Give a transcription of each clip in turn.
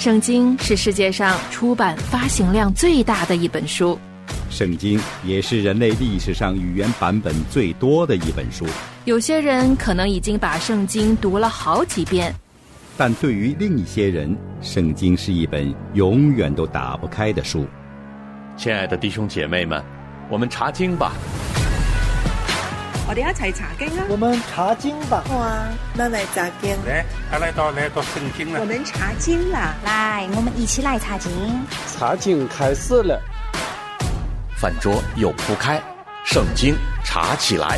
圣经是世界上出版发行量最大的一本书， 圣经也是人类历史上语言版本最多的一本书。 有些人可能已经把圣经读了好几遍， 但对于另一些人，圣经是一本永远都打不开的书。 亲爱的弟兄姐妹们，我们查经吧。 我哋一齊查經啊！ 我們查經吧。 好啊，那來查經。 來到聖經了。 我們查經啦！ 來，我們一起來查經。 查經開始了。 飯桌又鋪開，聖經查起來。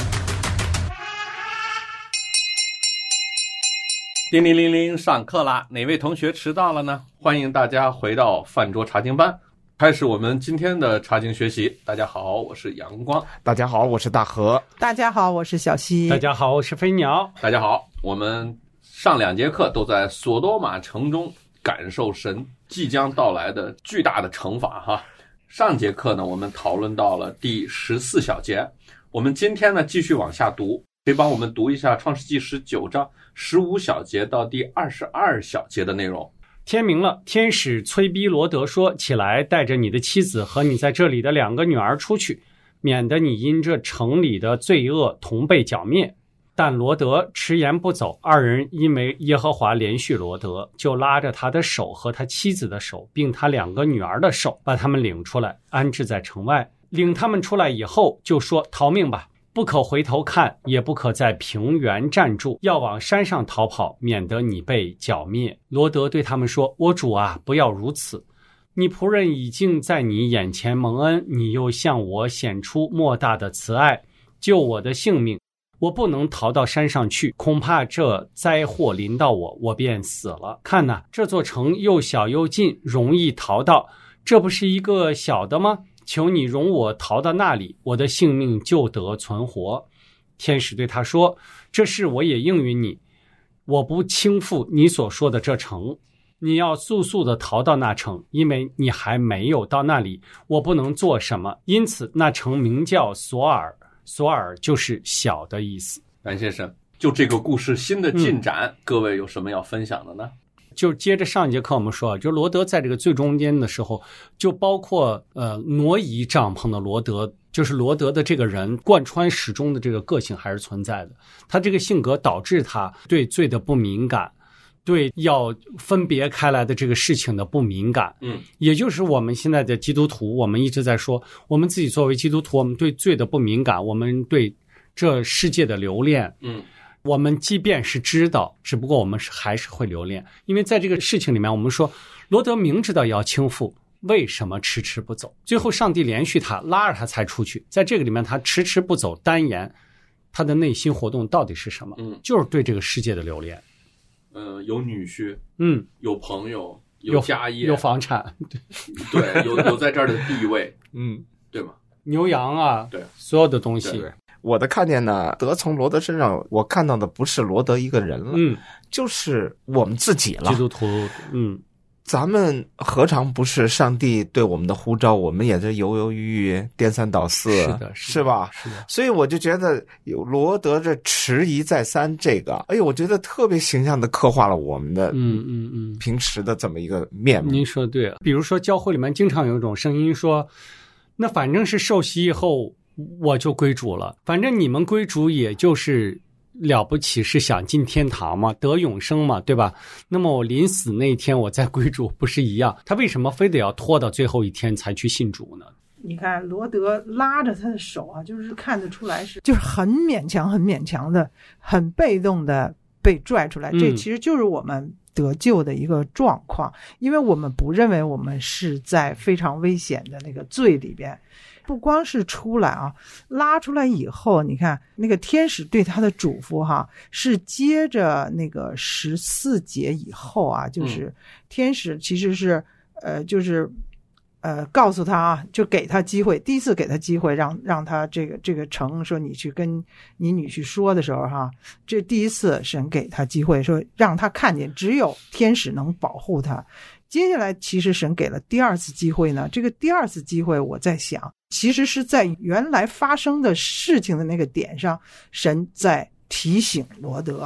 叮铃铃铃，上課啦！哪位同學遲到了呢？歡迎大家回到飯桌查經班。開始我們今天的查經學習。大家好，我是陽光。 大家好，我是大河。 大家好，我是小溪。 大家好，我是飞鸟。 大家好，我们上2节課都在索多瑪城中感受神即將到來的巨大的懲罰哈。上節課呢，我們討論到了第14小節。我們今天呢繼續往下讀，可以幫我們讀一下創世紀19章15小節到第22小節的內容。 天明了，天使催逼羅德說，起來，帶着你的妻子和你在這裡的2個女兒出去，免得你因這城裡的罪惡同被剿滅。但羅德遲延不走，2人因為耶和華憐恤羅德，就拉着他的手和他妻子的手，並他2個女兒的手，把他們領出來，安置在城外。領他們出來以後，就說，逃命吧，不可回頭看，也不可在平原站住，要往山上逃跑，免得你被剿滅。羅德對他們說，我主啊，不要如此，你僕人已經在你眼前蒙恩，你又向我顯出莫大的慈愛，救我的性命。我不能逃到山上去，恐怕這災禍臨到我，我便死了。看哪，這座城又小又近，容易逃到，這不是一個小的嗎？求你容我逃到那裡，我的性命就得存活。天使對他說，這事我也應允你，我不輕負你所說的這城，你要速速地逃到那城，因為你還沒有到那裡，我不能做什麼。因此那城名叫索爾，索爾就是小的意思。 感謝神。就這個故事新的進展，各位有什麼要分享的呢？ 就接着上一節課我們說，就羅德在這個最中間的時候，就包括挪移帳篷的羅德，就是羅德的這個人貫穿始終的這個個性還是存在的。他這個性格導致他對罪的不敏感，對要分別開來的這個事情的不敏感。也就是我們現在的基督徒，我們一直在說，我們自己作為基督徒，我們對罪的不敏感，我們對這世界的留戀。我們即便是知道，只不過我們還是會留戀，因為在這個事情裡面，我們說羅德明知道要傾覆，為什麼遲遲不走？最後上帝連續他，拉着他才出去。在這個裡面，他遲遲不走，單言他的內心活動到底是什麼？就是對這個世界的留戀。 有女婿，有朋友，有家業， 有房產， 對，有在這兒的地位，對嗎？ 牛羊啊， 對， 所有的東西。 我的看見呢，從羅德身上，我看到的不是羅德一個人了，就是我們自己了。 基督徒， 咱們何嘗不是上帝對我們的呼召，我們也是猶猶豫豫、顛三倒四，是吧？ 是的。 所以我就覺得有羅德這遲疑再三這個，哎呦，我覺得特別形象地刻畫了我們的平時的這麼一個面目。 您說對了，比如說教會裡面經常有一種聲音說，那反正是受洗以後我就歸主了，反正你們歸主也就是了不起，是想進天堂嘛，得永生嘛，對吧？那麼我臨死那一天我再歸主不是一樣？他為什麼非得要拖到最後一天才去信主呢？ 你看羅德拉着他的手啊，就是看得出來是就是很勉強很勉強的，很被動的被拽出來，這其實就是我們得救的一個狀況，因為我們不認為我們是在非常危險的那個罪裡邊。不光是出來啊，拉出來以後，你看那個天使對他的囑咐哈，是接着那個14節以後啊，就是天使其實是就是告訴他啊，就給他機會，第一次給他機會讓他這個城說你去跟你女婿說的時候哈，這第一次神給他機會說讓他看見只有天使能保護他。接下來其實神給了第二次機會呢，這個第二次機會我在想其實是在原來發生的事情的那個點上，神在提醒羅德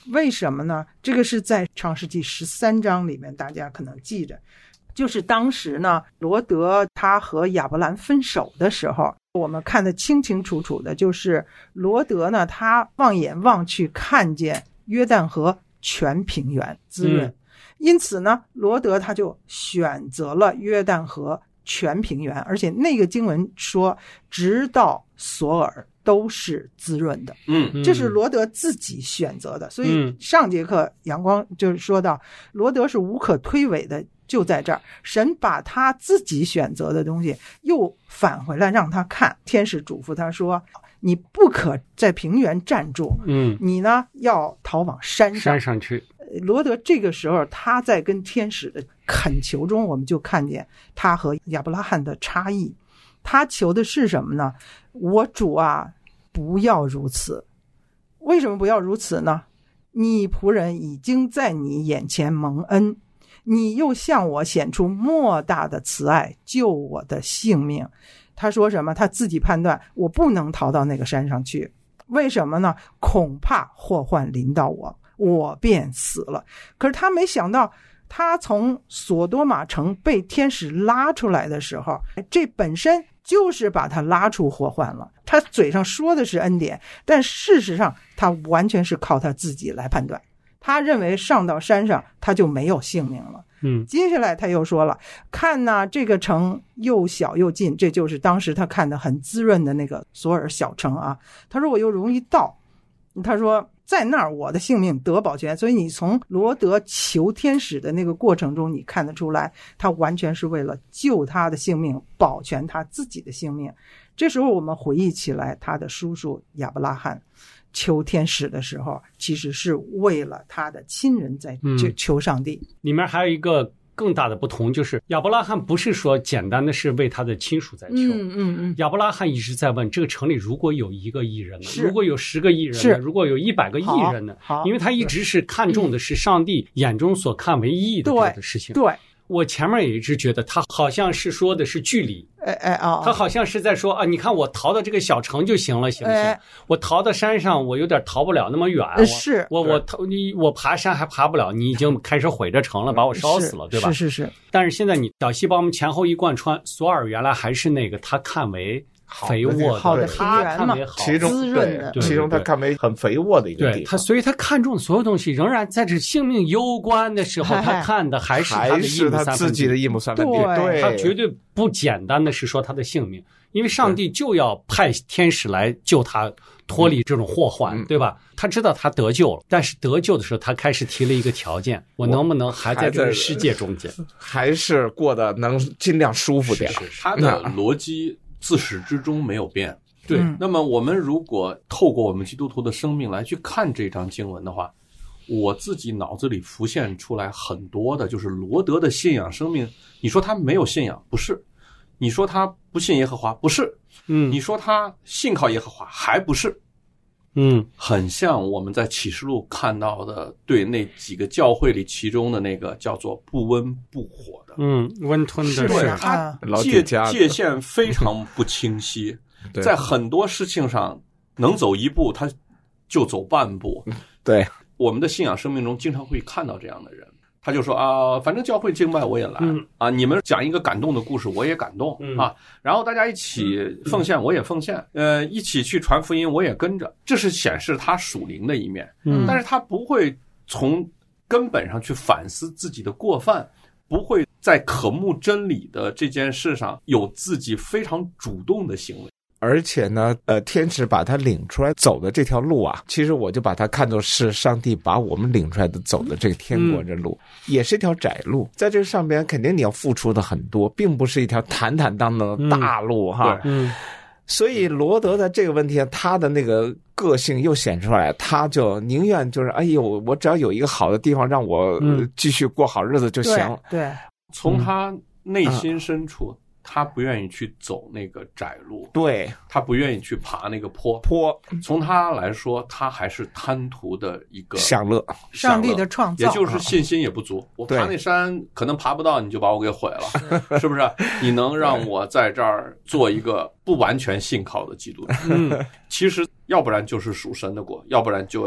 为什么呢？这个是在创世纪13章里面，大家可能记着，就是当时呢，罗德他和亚伯兰分手的时候，我们看得清清楚楚的，就是罗德呢，他望眼望去看见约旦河全平原滋润，因此呢，罗德他就选择了约旦河全平原，而且那个经文说直到索尔都是滋润的，这是罗德自己选择的。所以上节课阳光就是说到罗德是无可推诿的，就在这儿，神把他自己选择的东西又返回来让他看。天使嘱咐他说，你不可在平原站住，你呢要逃往山上去。 罗德这个时候他在跟天使的恳求中，我们就看见他和亚伯拉罕的差异。他求的是什么呢？我主啊，不要如此。为什么不要如此呢？你仆人已经在你眼前蒙恩，你又向我显出莫大的慈爱，救我的性命。他说什么？他自己判断，我不能逃到那个山上去。为什么呢？恐怕祸患临到我，我便死了。可是他没想到，他从索多玛城被天使拉出来的时候，这本身就是把他拉出祸患了。他嘴上说的是恩典，但事实上他完全是靠他自己来判断。他认为上到山上他就没有性命了。接下来他又说了，看哪，这个城又小又近，这就是当时他看得很滋润的那个索尔小城啊。他说我又容易到，他说在那儿我的性命得保全。所以你从罗德求天使的那个过程中，你看得出来，他完全是为了救他的性命，保全他自己的性命。这时候我们回忆起来，他的叔叔亚伯拉罕求天使的时候，其实是为了他的亲人在求上帝。 里面还有一个更大的不同，就是亚伯拉罕不是说简单的是为他的亲属在求，亚伯拉罕一直在问，这个城里如果有1个亿人呢？如果有10个亿人呢？如果有100个亿人呢？因为他一直是看重的是上帝眼中所看为义的这样的事情。 对， 我前面也一直觉得他好像是说的是距离，他好像是在说啊，你看我逃到这个小城就行了，行不行？我逃到山上，我有点逃不了那么远， 是我爬山还爬不了，你已经开始毁这城了，把我烧死了，对吧？ 是。 但是现在你小细胞们前后一贯穿，索尔原来还是那个他看为肥沃的平原嘛，滋润的， 其中他看为很肥沃的一个地方。 所以他看重的所有东西，仍然在这性命攸关的时候，他看的还是他自己的一亩三分地。 对， 他绝对不简单的是说他的性命，因为上帝就要派天使来救他脱离这种祸患，对吧？他知道他得救了，但是得救的时候，他开始提了一个条件：我能不能还在这个世界中间， 还是过得能尽量舒服点？ 他的逻辑自始至终没有变。对，那么我们如果透过我们基督徒的生命来去看这章经文的话，我自己脑子里浮现出来很多的就是罗德的信仰生命。你说他没有信仰，不是；你说他不信耶和华，不是；你说他信靠耶和华，还不是。很像我们在启示录看到的，对那几个教会里其中的那个叫做不温不火的， 温吞的， 对，他界限非常不清晰，在很多事情上能走一步他就走半步。 对， 我们的信仰生命中经常会看到这样的人，他就说啊，反正教会敬拜我也来，你们讲一个感动的故事我也感动，然后大家一起奉献我也奉献，一起去传福音我也跟着，这是显示他属灵的一面，但是他不会从根本上去反思自己的过犯，不会在渴慕真理的这件事上有自己非常主动的行为。 而且呢，天使把他领出来走的这条路啊，其实我就把它看作是上帝把我们领出来的走的这个天国这路，也是一条窄路，在这上边肯定你要付出的很多，并不是一条坦坦荡荡的大路哈。所以罗德在这个问题上，他的那个个性又显出来，他就宁愿就是哎呦，我只要有一个好的地方让我继续过好日子就行了。 对， 从他内心深处。他不愿意去走那个窄路， 对， 他不愿意去爬那个坡。从他来说，他还是贪图的一个享乐， 上帝的创造， 也就是信心也不足。我爬那山可能爬不到，你就把我给毁了，是不是？你能让我在这儿做一个不完全信靠的基督徒？其实要不然就是属神的国，要不然就要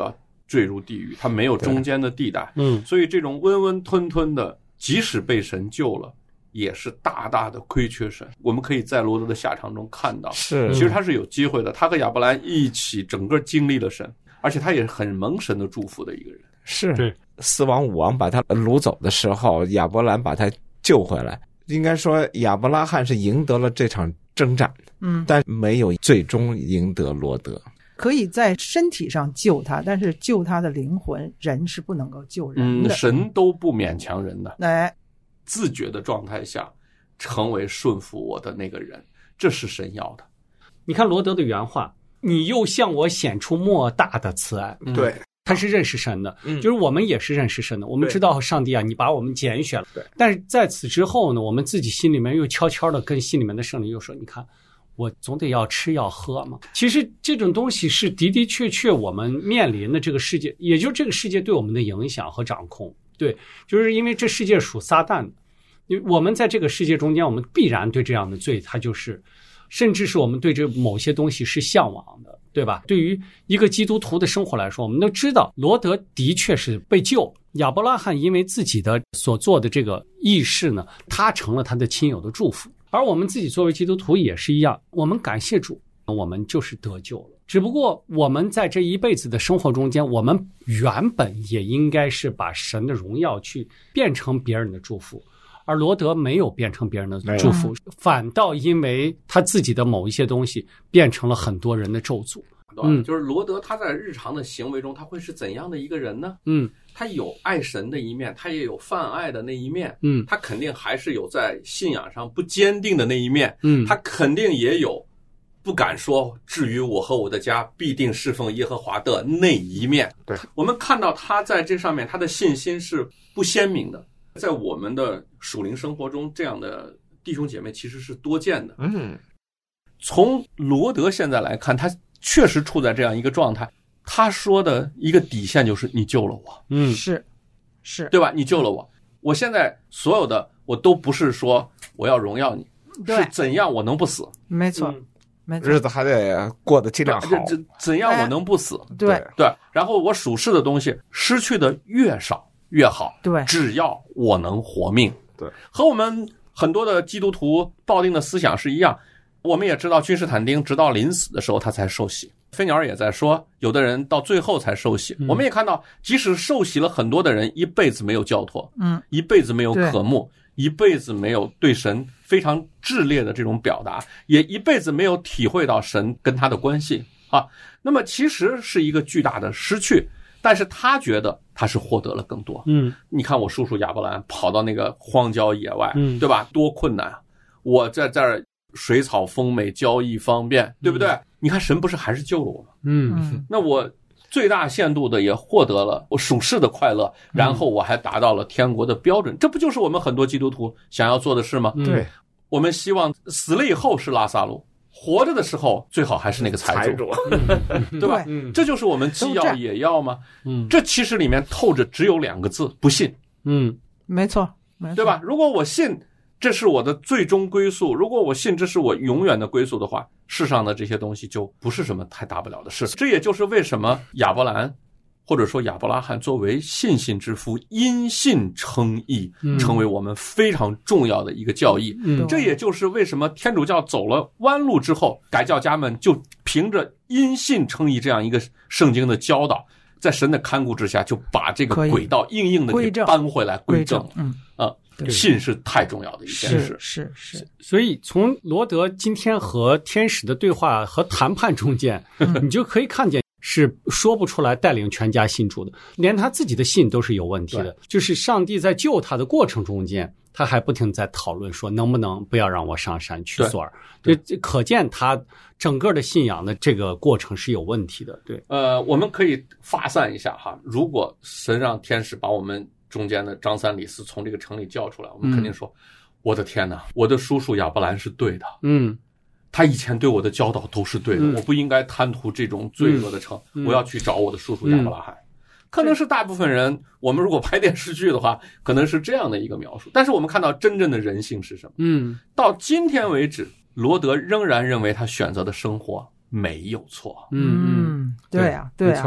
坠入地狱，他没有中间的地带。所以这种温温吞吞的，即使被神救了，也是大大的亏缺神。我们可以在罗德的下场中看到，其实他是有机会的，他和亚伯兰一起整个经历了神，而且他也很蒙神的祝福的一个人。 是4王5王把他掳走的时候，亚伯兰把他救回来。应该说亚伯拉罕是赢得了这场征战，但没有最终赢得罗德。 可以在身体上救他，但是救他的灵魂，人是不能够救人的。 神都不勉强人的。 哎， 自觉的状态下成为顺服我的那个人，这是神要的。 你看罗德的原话，你又向我显出莫大的慈爱。 对， 他是认识神的，就是我们也是认识神的。我们知道上帝啊，你把我们拣选了。但是在此之后呢，我们自己心里面又悄悄的跟心里面的圣灵又说，你看我总得要吃要喝嘛。其实这种东西是的的确确我们面临的这个世界，也就是这个世界对我们的影响和掌控。对，就是因为这世界属撒旦的，因为我们在这个世界中间，我们必然对这样的罪，它就是甚至是我们对这某些东西是向往的，对吧？对于一个基督徒的生活来说，我们都知道罗德的确是被救，亚伯拉罕因为自己的所做的这个义事呢，他成了他的亲友的祝福。而我们自己作为基督徒也是一样，我们感谢主，我们就是得救了。只不过我们在这一辈子的生活中间，我们原本也应该是把神的荣耀去变成别人的祝福，而罗德没有变成别人的祝福，反倒因为他自己的某一些东西变成了很多人的咒诅。 就是罗德他在日常的行为中，他会是怎样的一个人呢？他有爱神的一面，他也有泛爱的那一面。他肯定还是有在信仰上不坚定的那一面。他肯定也有不敢说至于我和我的家必定侍奉耶和华的那一面。 对， 我们看到他在这上面他的信心是不鲜明的。在我们的属灵生活中，这样的弟兄姐妹其实是多见的。从罗德现在来看，他确实处在这样一个状态。他说的一个底线就是你救了我。 是对吧？你救了我，我现在所有的我都不是说我要荣耀你，是怎样我能不死？ 没错， 日子还得过得尽量好。 怎样我能不死？ 对， 然后我属世的东西失去的越少越好。 对， 只要我能活命。 对， 和我们很多的基督徒抱定的思想是一样。我们也知道君士坦丁直到临死的时候他才受洗，飞鸟也在说有的人到最后才受洗。我们也看到即使受洗了很多的人一辈子没有交托，一辈子没有渴慕，一辈子没有对神非常炽烈的这种表达，也一辈子没有体会到神跟他的关系啊。那么其实是一个巨大的失去，但是他觉得他是获得了更多。你看我叔叔亚伯兰跑到那个荒郊野外，对吧？多困难啊！我在这儿水草丰美，交易方便，对不对？你看神不是还是救了我吗？那我最大限度的也获得了我属世的快乐，然后我还达到了天国的标准。这不就是我们很多基督徒想要做的事吗？ 对， 我们希望死了以后是拉撒路，活着的时候最好还是那个财主，对吧？这就是我们既要也要吗？这其实里面透着只有2个字：不信。 没错， 对吧？如果我信这是我的最终归宿，如果我信这是我永远的归宿的话，世上的这些东西就不是什么太大不了的事。这也就是为什么亚伯兰或者说亚伯拉罕作为信心之父，因信称义，成为我们非常重要的一个教义。这也就是为什么天主教走了弯路之后，改教家们就凭着因信称义这样一个圣经的教导，在神的看顾之下，就把这个轨道硬硬的给搬回来归正。信是太重要的一件事。 是。 所以从罗德今天和天使的对话和谈判中间，你就可以看见是说不出来带领全家信主的，连他自己的信都是有问题的。就是上帝在救他的过程中间，他还不停在讨论说能不能不要让我上山去索尔。这可见他整个的信仰的这个过程是有问题的。对， 我们可以发散一下哈，如果神让天使把我们中间的张三李四从这个城里叫出来，我们肯定说，我的天哪，我的叔叔亚伯兰是对的。他以前对我的教导都是对的，我不应该贪图这种罪恶的城，我要去找我的叔叔亚伯拉罕。可能是大部分人，我们如果拍电视剧的话，可能是这样的一个描述。但是我们看到真正的人性是什么？到今天为止，罗德仍然认为他选择的生活没有错。 对啊， 没错。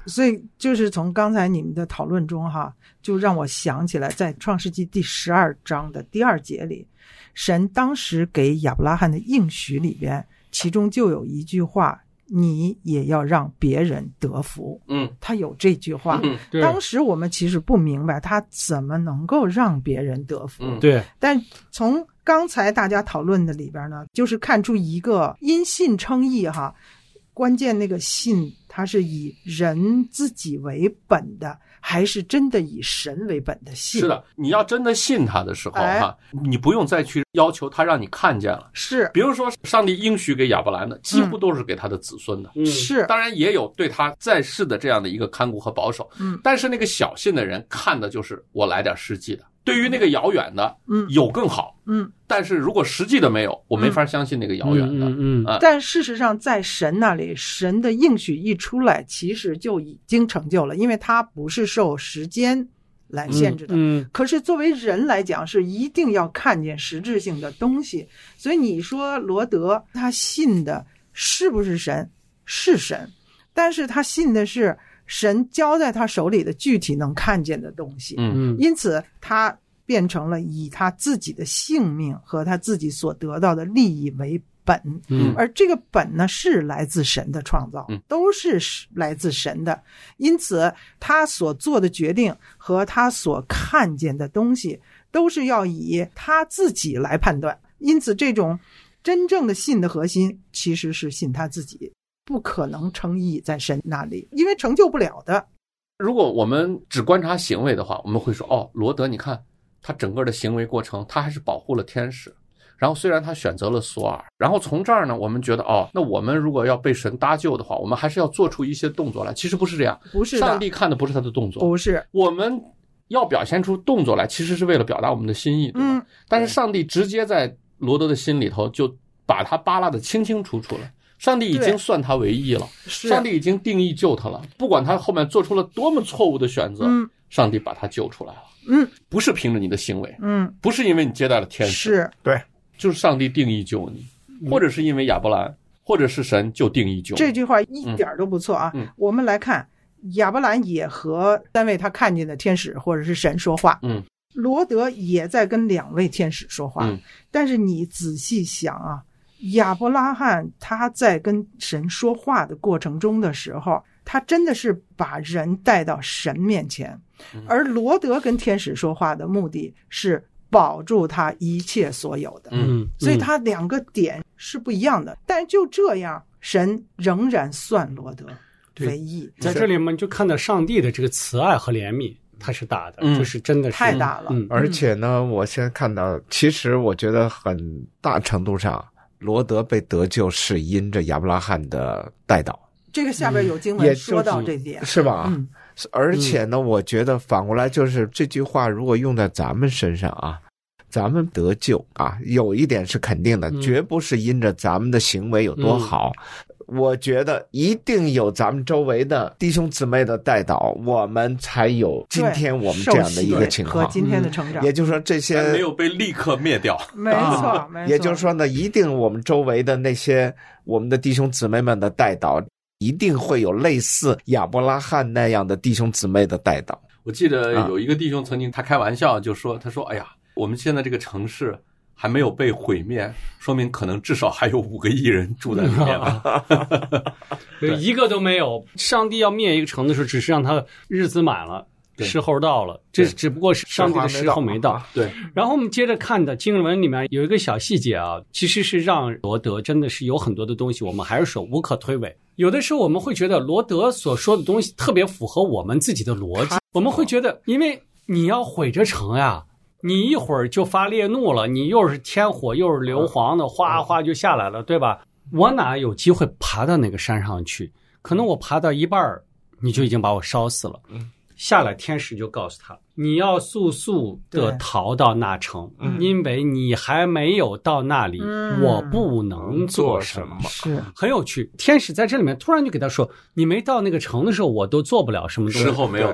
所以就是从刚才你们的讨论中哈，就让我想起来，在创世纪第12章的第2节里，神当时给亚伯拉罕的应许里边，其中就有一句话，你也要让别人得福。他有这句话。当时我们其实不明白他怎么能够让别人得福。 对。 但从刚才大家讨论的里边呢，就是看出一个因信称义哈，关键那个信它是以人自己为本的，还是真的以神为本的信？ 是的，你要真的信他的时候哈，你不用再去要求他让你看见了。 是， 比如说上帝应许给亚伯兰的，几乎都是给他的子孙的。 是， 当然也有对他在世的这样的一个看顾和保守。但是那个小信的人看的就是我来点实际的。对于那个遥远的，有更好。但是如果实际的没有，我没法相信那个遥远的。 但事实上，在神那里，神的应许一出来，其实就已经成就了，因为它不是受时间来限制的。可是作为人来讲，是一定要看见实质性的东西。所以你说罗德他信的是不是神？是神，但是他信的是神交在他手里的具体能看见的东西。因此他变成了以他自己的性命和他自己所得到的利益为本。而这个本呢，是来自神的创造，都是来自神的。因此他所做的决定和他所看见的东西都是要以他自己来判断。因此这种真正的信的核心其实是信他自己，不可能称义在神那里，因为成就不了的。 如果我们只观察行为的话，我们会说罗德你看他整个的行为过程，他还是保护了天使，然后虽然他选择了索尔，然后从这儿呢，我们觉得那我们如果要被神搭救的话，我们还是要做出一些动作来。其实不是这样， 不是的， 上帝看的不是他的动作， 不是， 我们要表现出动作来，其实是为了表达我们的心意，对吧？但是上帝直接在罗德的心里头就把他扒拉的清清楚楚了。上帝已经算他为义了，上帝已经定义救他了，不管他后面做出了多么错误的选择，上帝把他救出来了。不是凭着你的行为，不是因为你接待了天使， 是对， 就是上帝定义救你，或者是因为亚伯兰，或者是神就定义救你。 这句话一点都不错啊。我们来看亚伯兰也和3位他看见的天使或者是神说话，罗德也在跟2位天使说话，但是你仔细想啊，亚伯拉罕他在跟神说话的过程中的时候，他真的是把人带到神面前，而罗德跟天使说话的目的是保住他一切所有的。所以他2个点是不一样的，但就这样神仍然算罗德为义。 在这里我们就看到上帝的这个慈爱和怜悯，他是大的，就是真的是太大了。 而且呢，我现在看到，其实我觉得很大程度上罗德被得救是因着亚伯拉罕的代祷。 这个下边有经文说到这点， 是吧？而且呢，我觉得反过来就是这句话如果用在咱们身上啊，咱们得救啊，有一点是肯定的，绝不是因着咱们的行为有多好。我觉得一定有咱们周围的弟兄姊妹的代祷，我们才有今天我们这样的一个情况和今天的成长。 也就是说这些没有被立刻灭掉， 没错，没错。 也就是说呢，一定我们周围的那些我们的弟兄姊妹们的代祷，一定会有类似亚伯拉罕那样的弟兄姊妹的代祷。 我记得有一个弟兄曾经他开玩笑就说，他说哎呀，我们现在这个城市还没有被毁灭，说明可能至少还有5个亿人住在里面吧。 一个都没有。上帝要灭一个城的时候，只是让他日子满了，时候到了，这只不过是上帝的时候没到。 对。 然后我们接着看的经文里面有一个小细节啊，其实是让罗德真的是有很多的东西我们还是说无可推诿。有的时候我们会觉得罗德所说的东西特别符合我们自己的逻辑，我们会觉得因为你要毁这城呀，你一会儿就发烈怒了，你又是天火又是硫磺的，哗哗就下来了，对吧？我哪有机会爬到那个山上去？可能我爬到一半你就已经把我烧死了。下来天使就告诉他，你要速速的逃到那城，因为你还没有到那里，我不能做什么。 是很有趣。天使在这里面突然就给他说，你没到那个城的时候，我都做不了什么东西。 时候没有到。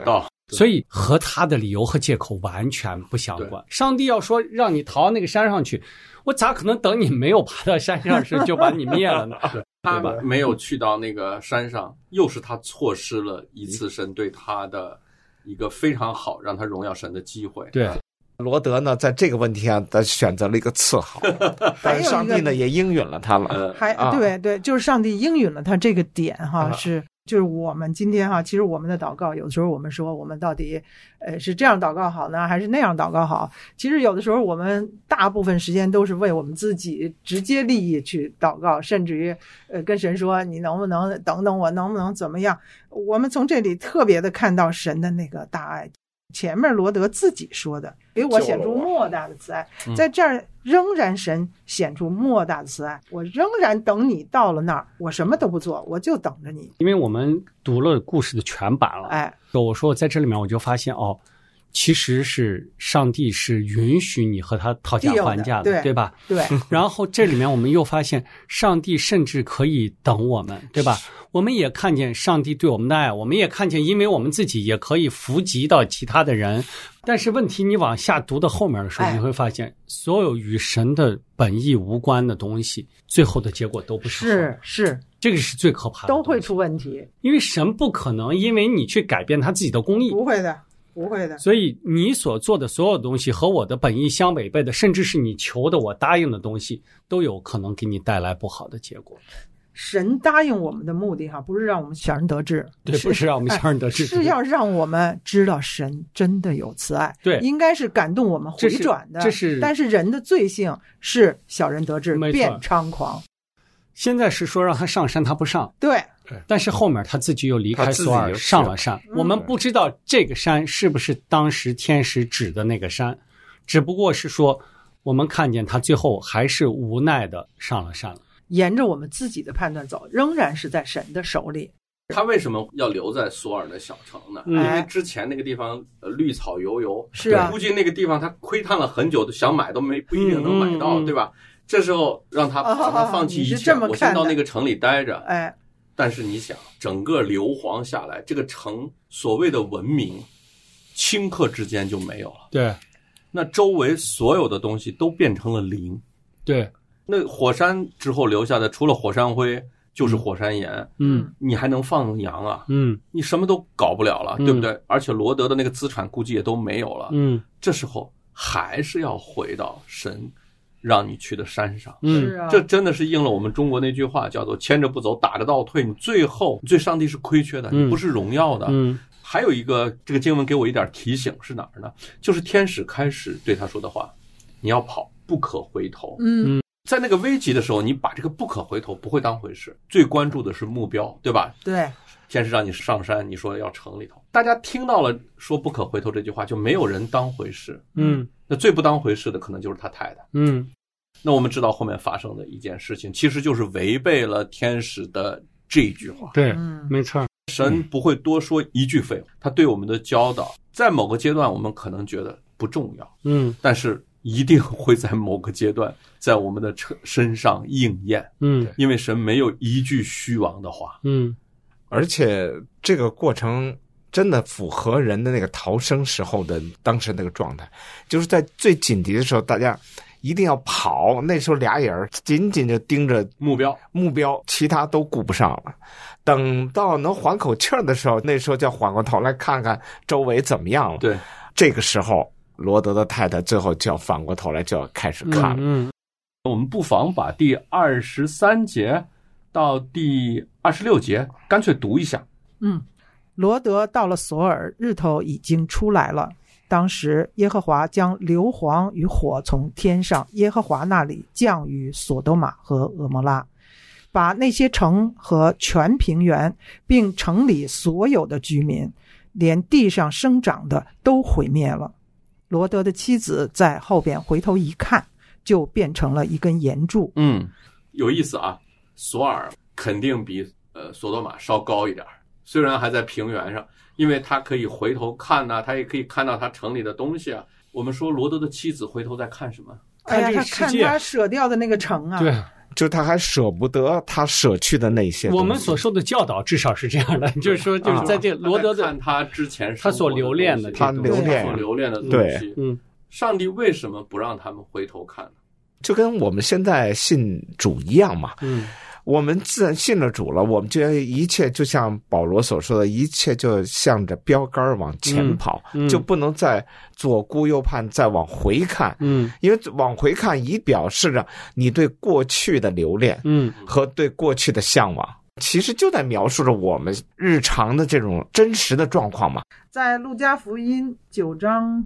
所以和他的理由和借口完全不相关。上帝要说让你逃到那个山上去，我咋可能等你没有爬到山上时就把你灭了呢？ 他没有去到那个山上，又是他错失了一次神对他的一个非常好让他荣耀神的机会。 对， 罗德呢，在这个问题上，他选择了一个次好，但是上帝呢也应允了他了。 对，就是上帝应允了他这个点哈，就是我们今天哈，其实我们的祷告，有的时候我们说我们到底，是这样祷告好呢，还是那样祷告好？其实有的时候我们大部分时间都是为我们自己直接利益去祷告，甚至于跟神说你能不能等等我，能不能怎么样？我们从这里特别的看到神的那个大爱。前面罗德自己说的，给我显出莫大的慈爱，在这儿仍然神显出莫大的慈爱，我仍然等你到了那儿，我什么都不做，我就等着你。 因为我们读了故事的全版了，我说在这里面我就发现其实是上帝是允许你和他讨价还价的，对吧？对。然后这里面我们又发现，上帝甚至可以等我们，对吧？我们也看见上帝对我们的爱，我们也看见，因为我们自己也可以扶及到其他的人。但是问题，你往下读到后面的时候，你会发现，所有与神的本意无关的东西，最后的结果都不是好。是，这个是最可怕的， 都会出问题。 因为神不可能因为你去改变他自己的公义， 不会的。不会的， 所以你所做的所有东西和我的本意相违背的，甚至是你求的我答应的东西，都有可能给你带来不好的结果。 神答应我们的目的不是让我们小人得志， 对，不是让我们小人得志， 是要让我们知道神真的有慈爱， 对， 应该是感动我们回转的。但是人的罪性是小人得志，变猖狂。 现在是说让他上山，他不上， 对。 但是后面他自己又离开索尔上了山，我们不知道这个山是不是当时天使指的那个山，只不过是说我们看见他最后还是无奈的上了山了， 沿着我们自己的判断走，仍然是在神的手里。 他为什么要留在索尔的小城呢？因为之前那个地方绿草油油， 是啊， 估计那个地方他窥探了很久，想买都不一定能买到，对吧？这时候让他放弃一切，我先到那个城里待着。但是你想，整个硫磺下来，这个城所谓的文明，顷刻之间就没有了。 对， 那周围所有的东西都变成了零。 对， 那火山之后留下的，除了火山灰，就是火山岩。你还能放羊啊？你什么都搞不了了，对不对？而且罗德的那个资产估计也都没有了。这时候还是要回到神让你去的山上。这真的是应了我们中国那句话，叫做牵着不走，打着倒退，你最后对上帝是亏缺的，你不是荣耀的。还有一个，这个经文给我一点提醒是哪儿呢？就是天使开始对他说的话，你要跑，不可回头。在那个危急的时候，你把这个不可回头不会当回事，最关注的是目标，对吧？ 对， 天使让你上山，你说要城里头，大家听到了说不可回头这句话，就没有人当回事。那最不当回事的可能就是他太太。那我们知道后面发生的一件事情，其实就是违背了天使的这句话。 对，没错。 神不会多说一句废话，他对我们的教导，在某个阶段我们可能觉得不重要，但是一定会在某个阶段在我们的身上应验。因为神没有一句虚妄的话。 而且这个过程真的符合人的那个逃生时候的当时那个状态，就是在最紧急的时候，大家一定要跑，那时候俩眼儿紧紧就盯着目标，其他都顾不上了。等到能缓口气儿的时候，那时候就要缓过头来看看周围怎么样了。 对， 这个时候罗德的太太最后就要反过头来，就要开始看了。 我们不妨把第23节到第26节干脆读一下。 罗德到了索尔，日头已经出来了。当时耶和华将硫磺与火从天上耶和华那里降于索多玛和俄摩拉，把那些城和全平原并城里所有的居民，连地上生长的都毁灭了。罗德的妻子在后边回头一看，就变成了一根岩柱。 有意思啊，索尔肯定比索多玛稍高一点，虽然还在平原上，因为他可以回头看他也可以看到他城里的东西啊。我们说罗德的妻子回头在看什么？ 他看他舍掉的那个城啊。 对， 就他还舍不得他舍去的那些东西。 我们所受的教导至少是这样的，就是说，就是在这罗德的看他之前他所留恋的， 他所留恋的东西，上帝为什么不让他们回头看呢？ 就跟我们现在信主一样嘛，我们自然信了主了，我们就一切就像保罗所说的，一切就向着标杆往前跑，就不能再左顾右盼，再往回看，因为往回看以表示着你对过去的留恋，和对过去的向往，其实就在描述着我们日常的这种真实的状况嘛。 在路加福音9章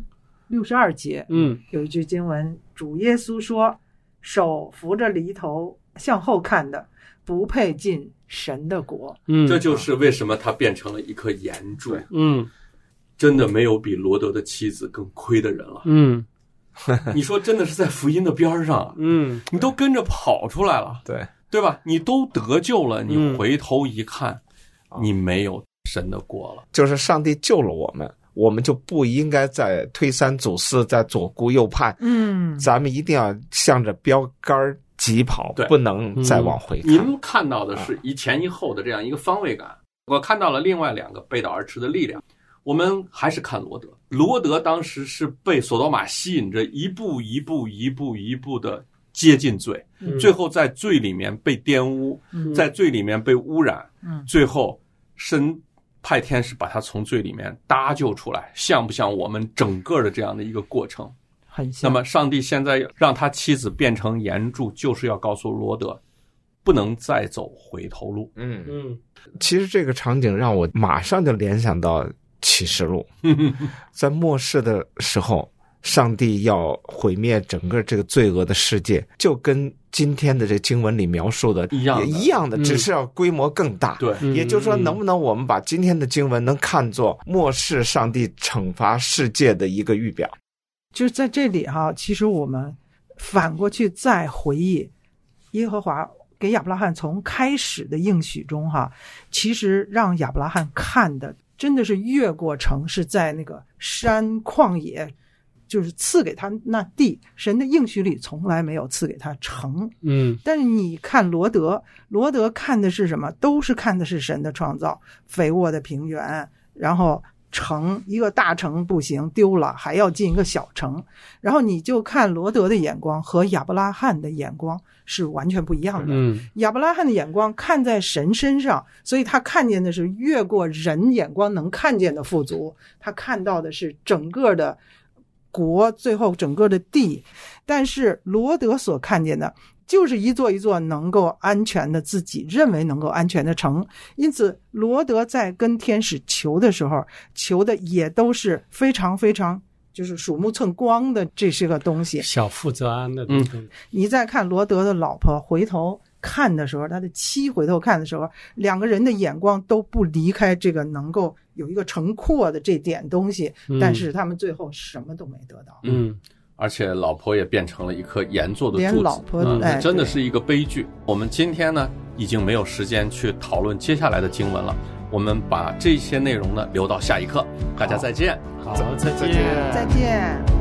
62节，有一句经文，主耶稣说：“手扶着犁头向后看的，不配进神的国。” 这就是为什么他变成了一颗岩柱。真的没有比罗德的妻子更亏的人了。你说真的是在福音的边上，你都跟着跑出来了，对吧？你都得救了，你回头一看，你没有神的国了。 就是上帝救了我们，我们就不应该再推三阻四，再左顾右盼。咱们一定要向着标杆疾跑，不能再往回看。 您看到的是一前一后的这样一个方位感，我看到了另外2个背道而驰的力量。我们还是看罗德，罗德当时是被索多玛吸引着一步一步的接近罪，最后在罪里面被玷污，在罪里面被污染，最后神派天使把他从罪里面搭救出来，像不像我们整个的这样的一个过程？ 很像。 那么上帝现在让他妻子变成岩柱，就是要告诉罗德不能再走回头路。 其实这个场景让我马上就联想到启示录，在末世的时候，上帝要毁灭整个这个罪恶的世界，就跟今天的这经文里描述的一样的，只是要规模更大。 对， 也就是说，能不能我们把今天的经文能看作末世上帝惩罚世界的一个预表？ 就是在这里其实我们反过去再回忆耶和华给亚伯拉罕从开始的应许中其实让亚伯拉罕看的真的是越过城，是在那个山旷野，就是赐给他那地，神的应许里从来没有赐给他城。但是你看罗德看的是什么？都是看的是神的创造，肥沃的平原，然后城，一个大城不行，丢了还要进一个小城。然后你就看罗德的眼光和亚伯拉罕的眼光是完全不一样的。亚伯拉罕的眼光看在神身上，所以他看见的是越过人眼光能看见的富足，他看到的是整个的国，最后整个的地。但是罗德所看见的就是一座一座能够安全的，自己认为能够安全的城。因此罗德在跟天使求的时候，求的也都是非常非常就是鼠目寸光的这些个东西， 小富则安的东西。 你再看罗德的老婆回头看的时候，他的妻回头看的时候，两个人的眼光都不离开这个能够有一个城廓的这点东西，但是他们最后什么都没得到。 而且老婆也变成了一颗岩做的柱子， 连老婆真的是一个悲剧。我们今天呢已经没有时间去讨论接下来的经文了，我们把这些内容呢留到下一课。大家再见。 好，再见。 再见。